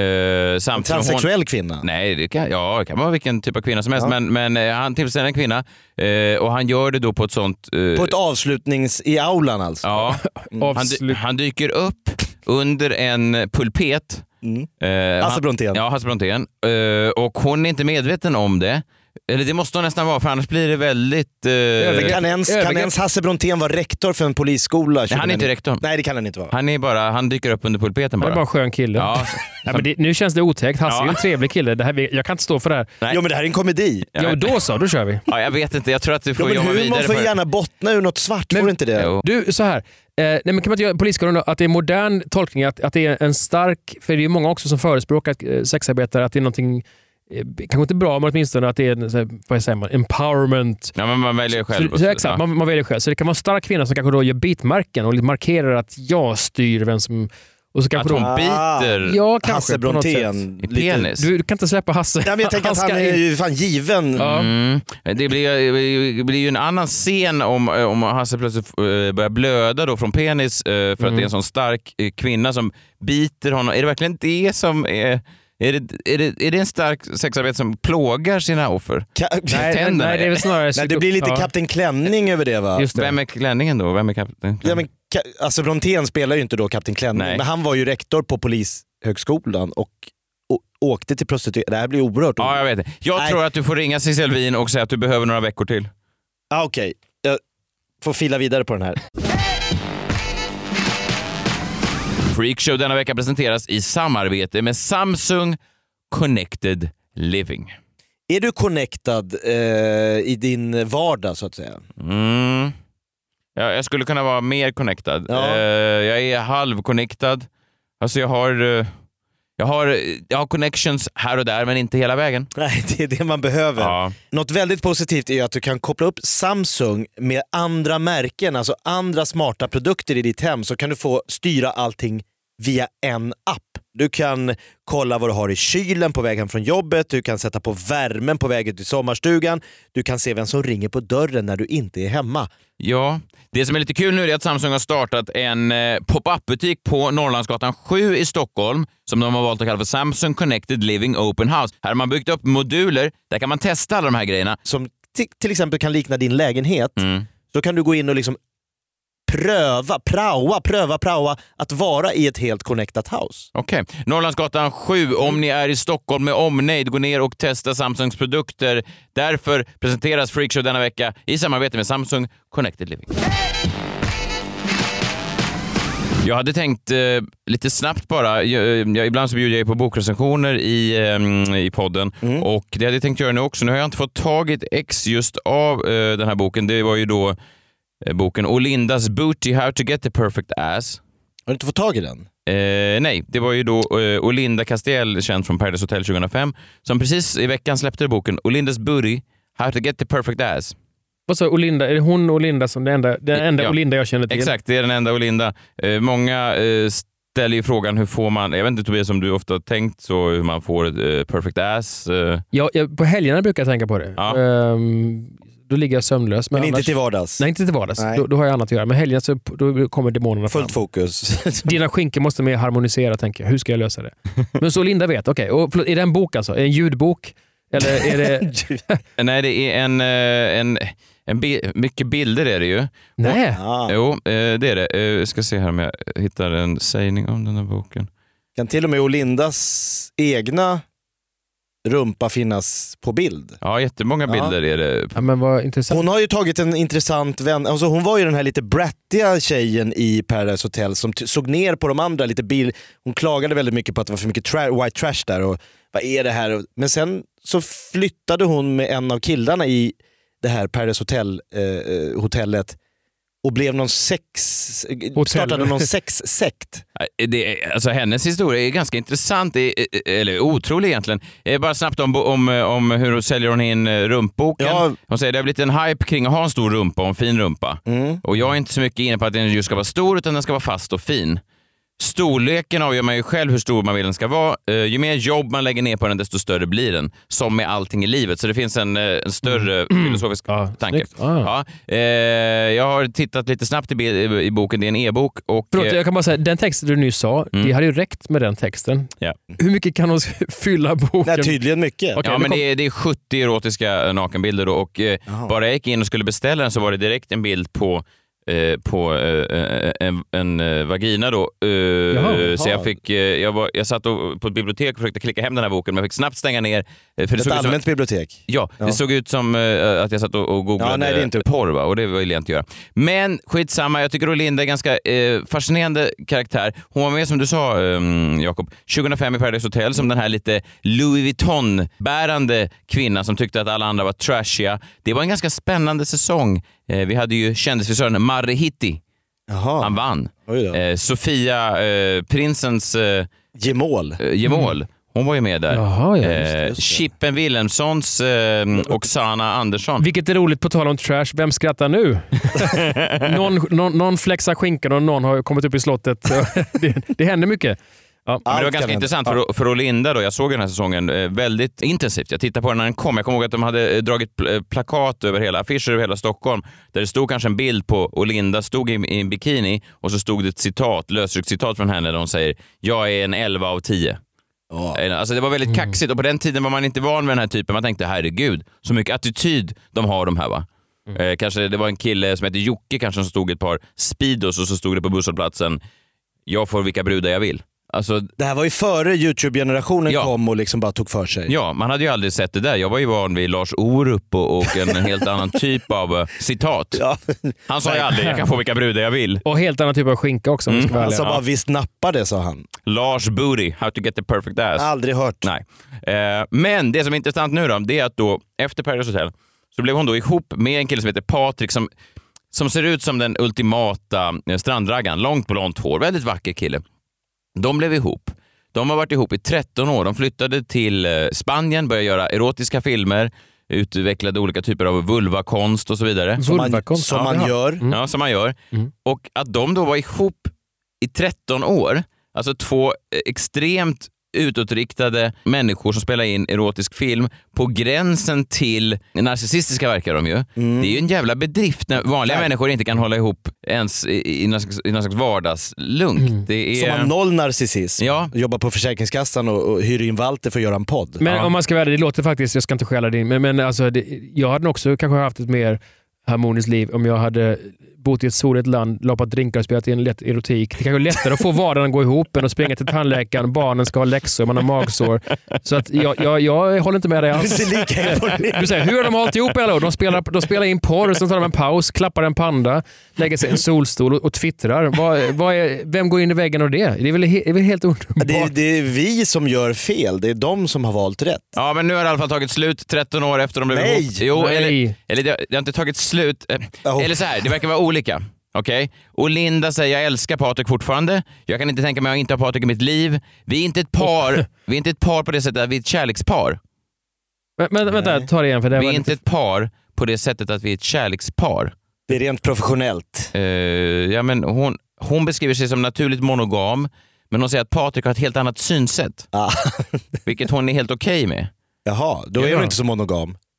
En transsexuell kvinna? Nej, det kan vara vilken typ av kvinna som helst. Men han tillfredsställer en kvinna och han gör det då på ett sånt... På ett avslutnings i aulan alltså? Ja, han dyker upp under en pulpet. Hasse Brontén. Ja, Hasse Brontén. Och hon är inte medveten om det. Eller det måste hon nästan vara, för annars blir det väldigt... Kan ens Hasse Brontén vara rektor för en polisskola? Nej, han är inte rektor. Nej, det kan han inte vara. Han dyker upp under pulpeten bara. Han är bara en skön kille. Ja. Men nu känns det otäckt. Hasse är ju en trevlig kille. Jag kan inte stå för det här. Nej. Jo, men det här är en komedi. Ja, då kör vi. Ja, jag vet inte. Jag tror att du får jobba vidare. Man får gärna bottna ur något svart, får inte det? Jo. Du, så här. Nej, men kan man inte göra polisskolan att det är modern tolkning, att det är en stark... För det är ju många också som förespråkar sexarbetare, att det är någonting... Kanske inte bra, men åtminstone att det är, vad säger man, empowerment. Ja, men man väljer själv. Så exakt, man väljer själv. Så det kan vara en stark kvinna som kanske då gör bitmärken och markerar att jag styr vem som... Och så kanske att hon biter Hasse Brontén i penis. Du kan inte släppa Hasse. Ja, men jag tänker att han är ju fan given. Ja. Det blir ju en annan scen om Hasse plötsligt börjar blöda då från penis för att det är en sån stark kvinna som biter honom. Är det verkligen det som är... Är det en stark sexarbete som plågar sina offer? Nej, det är väl snarare... Nej, det blir lite Kapten Klänning över det, va? Just det. Vem är Klänningen då? Vem är Kapten Klänning? Ja, men alltså Brontén spelar ju inte då Kapten Klänning. Nej. Men han var ju rektor på polishögskolan och åkte till prostituerade. Det här blir oerhört. Ja, jag vet det. Jag tror att du får ringa Cecil Wien och säga att du behöver några veckor till. Okej. Jag får fila vidare på den här. Freakshow denna vecka presenteras i samarbete med Samsung Connected Living. Är du connectad i din vardag så att säga? Ja, jag skulle kunna vara mer connectad. Ja. Jag är halvconnectad. Alltså jag har connections här och där, men inte hela vägen. Nej, det är det man behöver. Ja. Något väldigt positivt är att du kan koppla upp Samsung med andra märken, alltså andra smarta produkter i ditt hem, så kan du få styra allting via en app. Du kan kolla vad du har i kylen på vägen från jobbet, du kan sätta på värmen på vägen till sommarstugan, du kan se vem som ringer på dörren när du inte är hemma. Ja, det som är lite kul nu är att Samsung har startat en pop-up-butik på Norrlandsgatan 7 i Stockholm som de har valt att kalla för Samsung Connected Living Open House. Här har man byggt upp moduler, där kan man testa alla de här grejerna. Som till exempel kan likna din lägenhet. Så kan du gå in och liksom pröva att vara i ett helt connectat house. Okej. Norrlandsgatan 7, om ni är i Stockholm med omnejd, gå ner och testa Samsungs produkter. Därför presenteras Freakshow denna vecka i samarbete med Samsung Connected Living. Jag hade tänkt lite snabbt bara, ibland så bjuder jag på bokrecensioner i podden och det hade jag tänkt göra nu också. Nu har jag inte fått tag i ett ex just av den här boken. Det var ju då boken Olindas Booty, How to Get the Perfect Ass. Har du inte fått tag i den? Nej, det var ju då Olinda Castiel, känd från Paradise Hotel 2005, som precis i veckan släppte boken Olindas Booty, How to Get the Perfect Ass. Vad sa Olinda? Är det hon Olinda som den enda Olinda jag känner till? Exakt, det är den enda Olinda. Många ställer ju frågan hur får man, jag vet inte Tobias om du ofta har tänkt så, hur man får ett perfect ass. Ja, på helgerna brukar jag tänka på det. Ja. då ligger jag sömnlös. Men inte till vardags? Nej, inte till vardags. Då har jag annat att göra. Men helgen så då kommer demonerna fram. Fullt fokus. Dina skinkor måste mer harmonisera, tänker jag. Hur ska jag lösa det? Men så Linda vet, okej. Och är det en bok alltså? En ljudbok? Eller är det... Nej, det är mycket bilder är det ju. Nej. Jo, det är det. Jag ska se här om jag hittar en sägning om den här boken. Kan till och med Olindas egna rumpa finnas på bild. Ja, jättemånga bilder är det. Ja, men vad intressant. Hon har ju tagit en intressant vän. Alltså hon var ju den här lite brattiga tjejen i Paradise Hotel som såg ner på de andra lite Hon klagade väldigt mycket på att det var för mycket white trash där och vad är det här? Men sen så flyttade hon med en av killarna i det här Paradise Hotel hotellet och blev startade någon sexsekt. Alltså hennes historia är ganska intressant, eller otrolig egentligen. Bara snabbt om hur hon säljer in rumpboken. Ja. Hon säger att det har blivit en hype kring att ha en stor rumpa och en fin rumpa. Och jag är inte så mycket inne på att den just ska vara stor, utan den ska vara fast och fin. Storleken avgör man ju själv hur stor man vill den ska vara. Ju mer jobb man lägger ner på den, desto större blir den. Som med allting i livet. Så det finns en större filosofisk tanke. Jag har tittat lite snabbt i boken. Det är en e-bok. Förlåt, jag kan bara säga, den texten du nyss sa, det hade ju räckt med den texten. Ja. Hur mycket kan de fylla boken? Nej, tydligen mycket. Okay, men det är 70 erotiska nakenbilder då, och bara jag gick in och skulle beställa den så var det direkt en bild på en vagina då. Så jag satt på ett bibliotek och försökte klicka hem den här boken, men jag fick snabbt stänga ner. För ett allmänt bibliotek? Ja, det såg ut som att jag satt och googlade porr, va? Och det vill jag inte göra. Men skitsamma, jag tycker Olinda är ganska fascinerande karaktär. Hon var med, som du sa, Jakob, 2005 i Paradise Hotel som den här lite Louis Vuitton-bärande kvinnan som tyckte att alla andra var trashiga. Det var en ganska spännande säsong. Vi hade ju kändisfrisören Marre Hitti. Han vann. Sofia, prinsens Gemål. Hon var ju med där. Jaha, just Chippen Wilhelmssons Oksana Andersson. Vilket är roligt, på tal om trash. Vem skrattar nu? någon flexar skinkan och någon har kommit upp i slottet. det händer mycket. Ja. Men det var ganska intressant för Olinda då. Jag såg den här säsongen väldigt intensivt. Jag tittade på den när den kom. Jag kommer ihåg att de hade dragit plakat över affischer över hela Stockholm där det stod kanske en bild på Olinda stod i en bikini och så stod det ett citat, lösryckt citat från henne där hon säger: jag är en 11 av 10. Alltså det var väldigt kaxigt, och på den tiden var man inte van med den här typen. Man tänkte, herregud, så mycket attityd de har, de här, va? Kanske det var en kille som heter Jocke kanske som stod ett par Speedos och så stod det på busshållplatsen: jag får vilka brudar jag vill. Alltså, det här var ju före YouTube-generationen kom och liksom bara tog för sig. Ja, man hade ju aldrig sett det där. Jag var ju van vid Lars Orup och en helt annan typ av citat. Han sa ju aldrig, jag kan få vilka brudar jag vill. Och helt annan typ av skinka också. Han sa bara, visst nappade, sa han. Lars Booty, how to get the perfect ass. Aldrig hört. Nej. Men det som är intressant nu då, det är att då, efter Paradise Hotel, så blev hon då ihop med en kille som heter Patrik som ser ut som den ultimata strandraggan. Långt blont hår, väldigt vacker kille. De blev ihop. De har varit ihop i 13 år. De flyttade till Spanien, började göra erotiska filmer, utvecklade olika typer av vulvakonst och så vidare. Som man gör. Ja, som man gör. Och att de då var ihop i 13 år, alltså två extremt utåtriktade människor som spelar in erotisk film på gränsen till narcissistiska, verkar de ju. Det är ju en jävla bedrift när vanliga människor inte kan hålla ihop ens i någon slags vardagslunk. Det är... Som har noll narcissism. Ja. Jobbar på Försäkringskassan och hyr in Walter för att göra en podd. Men om man ska välja, det låter faktiskt, jag ska inte stjäla din, men alltså, jag hade också kanske haft ett mer harmoniskt liv om jag hade bott i ett soligt land, lapat drinkar och spelat in lätt erotik. Det kanske är lättare att få vardagen att gå ihop än att springa till tandläkaren, barnen ska ha läxor, man har magsår. Så att jag håller inte med dig alls. Du säger, hur har de hållit ihop alla år? De spelar in porr, sen tar de en paus, klappar en panda, lägger sig i en solstol och twittrar. Vem går in i väggen av det? Det är väl helt underbart. Det är vi som gör fel. Det är de som har valt rätt. Ja, men nu har det i alla fall tagit slut 13 år efter de blev ihop. Jo, eller det har inte tagit slut. Eller så här, det verkar vara olika. Okej? Och Linda säger, jag älskar Patrik fortfarande. Jag kan inte tänka mig att inte ha Patrik i mitt liv. Vi är inte ett par. Vi är inte ett par på det sättet att vi är ett kärlekspar. Men vänta, ta det igen. För det vi är inte ett par på det sättet att vi är ett kärlekspar. Det är rent professionellt. Ja, men hon beskriver sig som naturligt monogam. Men hon säger att Patrik har ett helt annat synsätt. Vilket hon är helt okej med. Jaha, då är hon inte så monogam.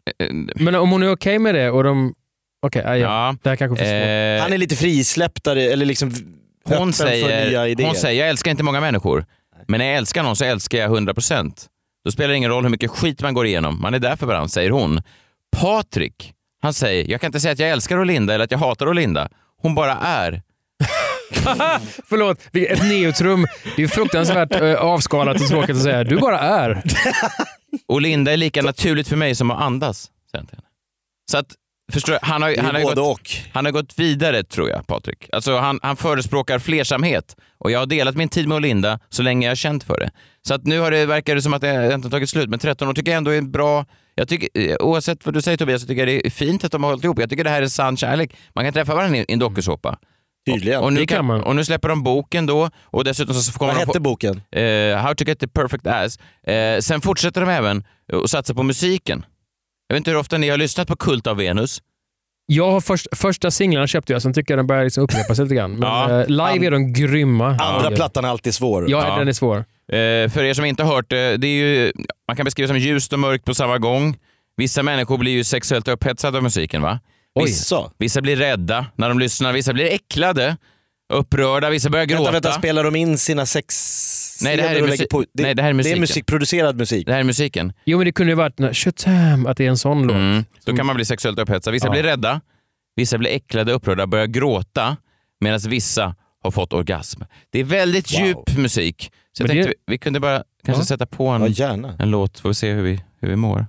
Men om hon är okej med det och de... Okej, det här kanske för svårt. Han är lite frisläpptare eller liksom hon säger, jag älskar inte många människor. Men när jag älskar någon så älskar jag 100%. Då spelar det ingen roll hur mycket skit man går igenom. Man är där för varandra, säger hon. Patrik, han säger, jag kan inte säga att jag älskar Olinda eller att jag hatar Olinda. Hon bara är. Förlåt, ett neutrum. Det är fruktansvärt avskalat och tråkigt att säga. Du bara är. Olinda är lika naturligt för mig som att andas. Så att, förstår du, han har gått vidare, tror jag, Patrik. Alltså han förespråkar flersamhet. Och jag har delat min tid med Olinda så länge jag har känt för det. Så att nu verkar det som att det inte har tagit slut. Men 13 år tycker jag ändå är bra. Jag tycker, oavsett vad du säger, Tobias, så tycker jag det är fint att de har hållit ihop. Jag tycker det här är sann kärlek. Man kan träffa varandra i en dokusåpa. Tydligen. Och nu släpper de boken då. Och dessutom så kommer vad hette boken? How to get the perfect ass. Sen fortsätter de även att satsa på musiken. Jag vet inte hur ofta ni har lyssnat på Kult av Venus. Jag har första singlarna köpte jag, sen tycker jag den börjar liksom upprepa sig lite grann. Men live är de grymma. Andra plattan är alltid svår. Ja, den är svår. För er som inte har hört det, det är ju, man kan beskriva som ljust och mörkt på samma gång. Vissa människor blir ju sexuellt upphetsade av musiken, va? Vissa blir rädda när de lyssnar, vissa blir äcklade, upprörda, vissa börjar gråta. Vänta, spelar de in sina sex? Nej, det här är musiken. Det är musikproducerad musik. Det här är musiken. Jo, men det kunde ju varit att det är en sån låt. Då kan man bli sexuellt upphetsad. Vissa blir rädda, vissa blir äcklade, upprörda, börjar gråta, medan vissa har fått orgasm. Det är väldigt djup musik. Så jag tänkte vi kunde bara kanske sätta på en låt, får vi se hur vi mår.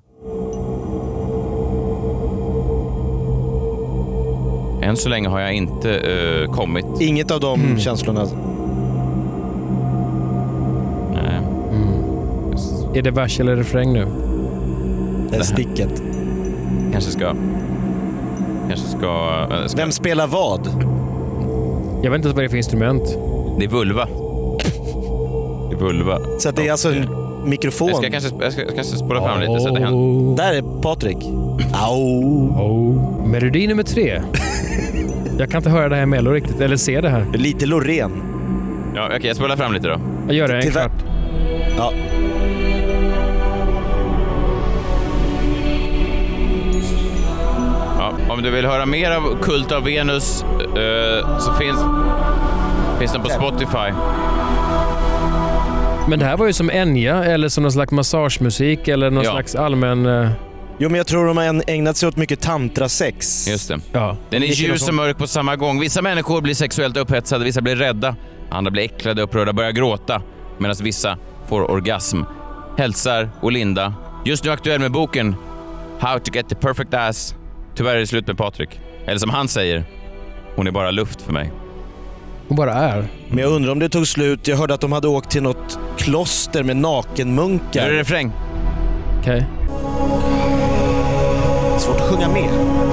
Än så länge har jag inte kommit. Inget av de känslorna. Nej. Är det vers eller refräng nu? Det är sticket. Kanske ska... Vem spelar vad? Jag vet inte vad det är för instrument. Det är vulva. Så att det är alltså en mikrofon. Jag ska kanske spåra fram lite. Så att det där är Patrik. Melodi nummer 3. Jag kan inte höra det här Mello riktigt, eller se det här. Lite Loreen. Ja, okej, jag spelar fram lite då. Jag gör det en kvart. Ja. Om du vill höra mer av Kult av Venus så finns den på Spotify. Men det här var ju som Enya eller som någon slags massagemusik eller någon slags allmän... Jo, men jag tror de har ägnat sig åt mycket tantrasex. Just det. Ja. Den är ljus och mörk på samma gång. Vissa människor blir sexuellt upphetsade, vissa blir rädda. Andra blir äcklade, upprörda, börjar gråta. Medan vissa får orgasm. Hälsar Olinda. Just nu aktuell med boken How to get the perfect ass. Tyvärr är det slut med Patrik. Eller som han säger, hon är bara luft för mig. Hon bara är. Men jag undrar om det tog slut. Jag hörde att de hade åkt till något kloster med nakenmunkar. Nu är det refräng. Okej. Svårt att sjunga med.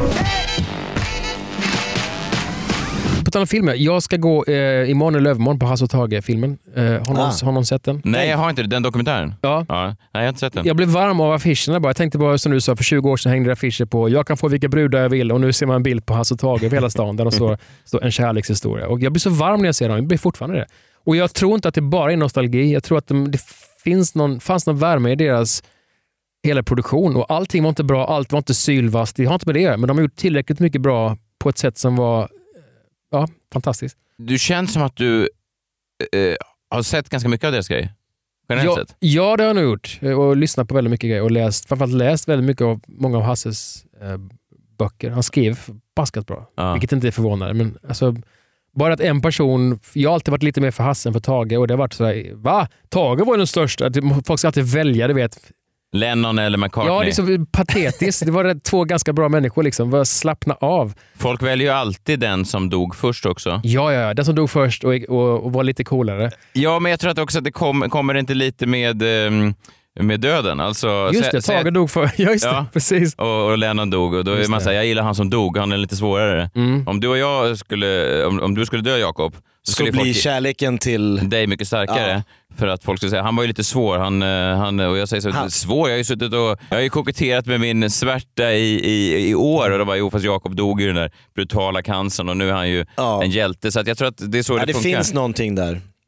På tal om filmer. Jag ska gå imorgon eller övermorgon på Hasse och Tage-filmen. Har någon sett den? Nej, jag har inte den dokumentären. Ja. Nej, jag har inte sett den. Jag blev varm av affischerna bara. Jag tänkte bara, som du sa, för 20 år sedan hängde det affischer på jag kan få vilka brudar jag vill, och nu ser man en bild på Hasse och Tage över hela stan där de står en kärlekshistoria. Och jag blir så varm när jag ser dem. Jag blir fortfarande det. Och jag tror inte att det bara är nostalgi. Jag tror att det fanns någon värme i deras hela produktion, och allting var inte bra, allt var inte sylvast. Det har inte med det, men de har gjort tillräckligt mycket bra på ett sätt som var fantastiskt. Du känns som att du har sett ganska mycket av deras grejer. Generellt sett. Ja, det har jag nog gjort. Och lyssnat på väldigt mycket grejer och framförallt läst väldigt mycket av många av Hasses böcker. Han skrev baskat bra, vilket inte är förvånande. Men alltså, bara att en person, jag har alltid varit lite mer för Hasse än för Tage, och det har varit sådär, va? Tage var ju den största. Folk ska alltid välja, du vet. Lennon eller McCartney. Ja, det är så patetiskt. Det var två ganska bra människor liksom. Bara slappna av. Folk väljer ju alltid den som dog först också. Ja. Den som dog först och var lite coolare. Ja, men jag tror att också att det kommer inte lite med döden. Alltså, just det, Tage dog för. Ja, just det, precis. Och Lennon dog. Och då är man säger, jag gillar han som dog. Han är lite svårare. Om du och jag om du skulle dö, Jakob, så skulle bli kärleken till dig mycket starkare. Ja. För att folk skulle säga, han var ju lite svår. Han och jag säger så, svår. Jag har ju suttit och jag har ju koketterat med min svärta i år. Och då var fast Jakob dog ju den där brutala cancern. Och nu är han ju en hjälte. Så att jag tror att det är så det funkar. Det finns någonting där.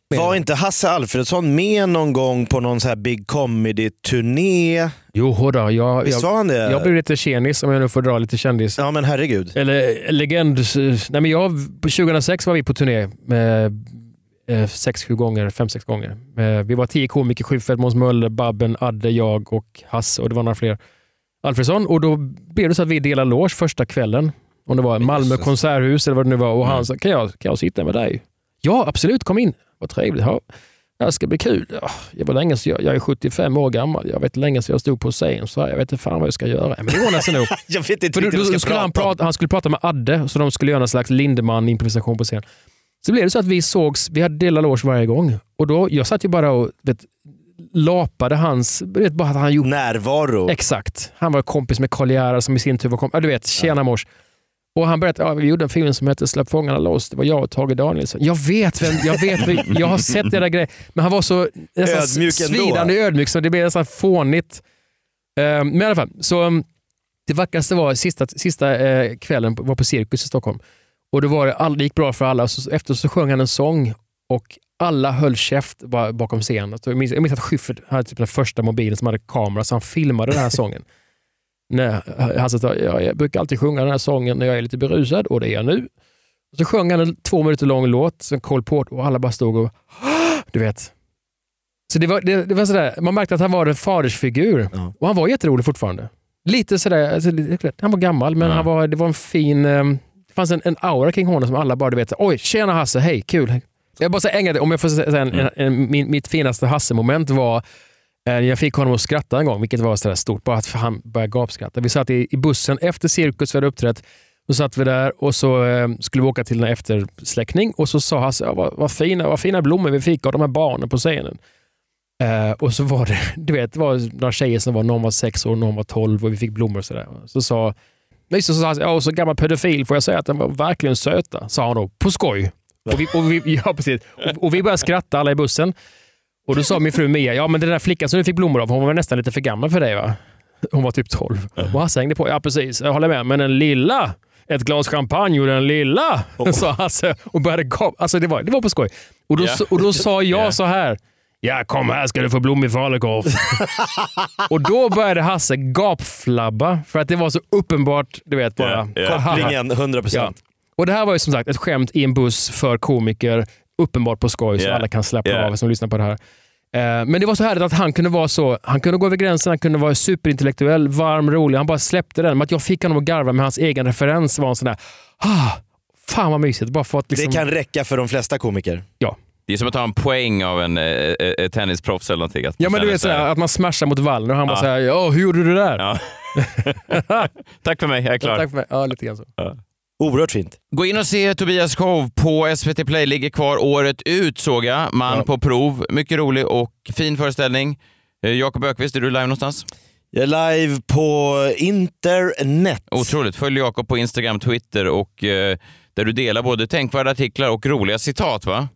Var inte Hasse Alfredson med någon gång på någon så här big comedy-turné? Jo då, Visst var han det? Jag blev lite kändis, om jag nu får dra lite kändis. Ja men herregud. Eller legend. Nej, men 2006 var vi på turné med 5-6 gånger. Vi var 10 komiker, Schyffert, Måns Möller, Babben, Adde, jag och Hasse, och det var några fler. Alfredsson, och då blev det så att vi delade loge första kvällen. Om det var Malmö konserthus eller vad det nu var, och han sa, kan jag sitta med dig? Ja, absolut, kom in. Vad trevligt. Ja, det ska bli kul. Ja, jag är 75 år gammal. Jag vet länge sedan jag stod på scen, så jag vet inte fan vad jag ska göra. Men det ordnar sig nog. Jag vet inte riktigt vad jag ska prata. Han skulle prata med Adde, så de skulle göra en slags Lindemann-improvisation på scen. Så blev det så att vi hade delat loge varje gång. Och då, jag satt ju bara och lapade hans, bara att han gjorde närvaro. Exakt. Han var kompis med Karl Gerhard som i sin tur var kompis. Du vet, tjena mors. Och han berättade, vi gjorde en film som heter Släpp fångarna loss. Det var jag och Tage Danielsson. Jag har sett det där grejen. Men han var så ödmjuk svidande ödmjuk, så det blev nästan fånigt. Men i alla fall, så det vackraste var sista kvällen var på Cirkus i Stockholm. Och det gick bra för alla. Efter så sjöng han en sång och alla höll käft bakom scenen. Jag minns att Schyffert hade typ den första mobilen som hade kamera, så han filmade den här sången. Han sa, jag brukar alltid sjunga den här sången när jag är lite berusad, och det är jag nu. Så sjöng han en 2 minuter lång låt, sen Cole Porter, och alla bara stod och du vet. Så det var sådär, man märkte att han var en fadersfigur. Ja. Och han var jätterolig fortfarande. Lite sådär, alltså, han var gammal, men det var en fin, det fanns en aura kring honom som alla bara, du vet, oj, tjena Hasse, hej, kul. Jag bara säger om jag får säga mitt finaste Hasse-moment var jag fick honom att skratta en gång, vilket var sådär stort, bara att han började gapskratta. Vi satt i bussen efter Cirkus, vi hade uppträtt, och satt vi där och så skulle vi åka till en eftersläckning, och så sa Hasse, vad fina blommor vi fick av de här barnen på scenen. Och så var det, du vet, det var några tjejer som någon var 6 år, någon var 12, och vi fick blommor och sådär. Så sa Hasse, så gammal pedofil, får jag säga att den var verkligen söta, sa han då, på skoj. Ja, precis. Och vi började skratta alla i bussen. Och då sa min fru Mia, ja men den där flickan som du fick blommor av, hon var nästan lite för gammal för dig, va? Hon var typ 12. Och Hasse hängde på, ja precis, jag håller med. Men den lilla, ett glas champagne och den lilla, sa Hasse. Och började alltså det var på skoj. Och då sa jag så här, ja kom här ska du få blommor i falukorv. Och då började Hasse gapflabba, för att det var så uppenbart, du vet bara. Kopplingen 100%. Ja. Och det här var ju som sagt ett skämt i en buss för komiker, uppenbart på skoj, så alla kan släppa av som lyssnar på det här. Men det var så härligt att han kunde vara så, han kunde gå över gränsen, han kunde vara superintellektuell, varm, rolig, han bara släppte den. Men att jag fick honom att garva med hans egen referens var en sån där, fan vad mysigt. Bara för att liksom... Det kan räcka för de flesta komiker. Ja. Det är som att ta en poäng av en tennisproffs eller någonting. Ja, men du vet såhär, att man smashar mot vallen och han bara såhär, hur gjorde du det där? Ja. Tack för mig, jag är klar. Tack för mig, ja lite grann så. Ja. Oerhört fint. Gå in och se Tobias show på SVT Play, ligger kvar året ut såg jag. Man på prov, mycket rolig och fin föreställning. Jakob Ökvist, är du live någonstans? Jag är live på internet. Otroligt, följ Jakob på Instagram, Twitter och där du delar både tänkvärda artiklar och roliga citat, va?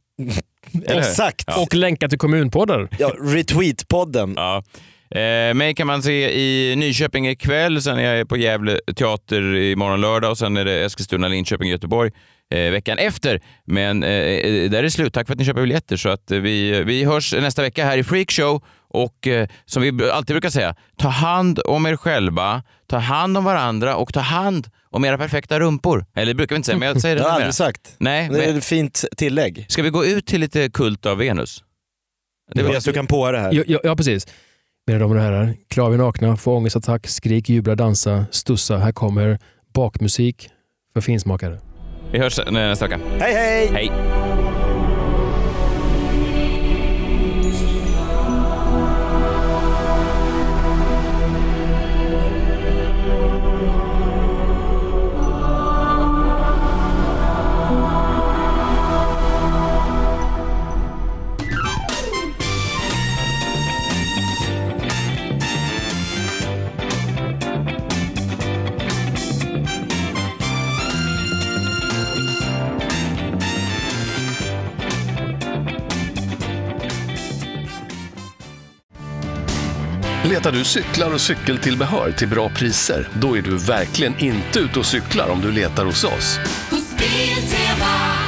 Exakt. Ja. Och länkar till kommunpoddar. Ja, retweetpodden. Ja. Mig kan man se i Nyköping ikväll, sen är jag på Gävle teater imorgon lördag och sen är det Eskilstuna, Linköping, Göteborg veckan efter. Men där är det slut. Tack för att ni köper biljetter, så att vi hörs nästa vecka här i Freakshow. Och som vi alltid brukar säga, ta hand om er själva, ta hand om varandra och ta hand om era perfekta rumpor. Eller det brukar vi inte säga, men jag säger det. Jag har aldrig sagt. Nej, det är ett fint tillägg. Ska vi gå ut till lite kult av Venus? Det var du kan på det här. Ja, precis. Mina damer och herrar, klar vi nakna, få ångestattack, skrik, jubla, dansa, stussa. Här kommer bakmusik för finsmakare. Vi hörs nästa vecka. Hej, hej! Hej! Letar du cyklar och cykeltillbehör till bra priser? Då är du verkligen inte ute och cyklar om du letar hos oss. Hos Biltema.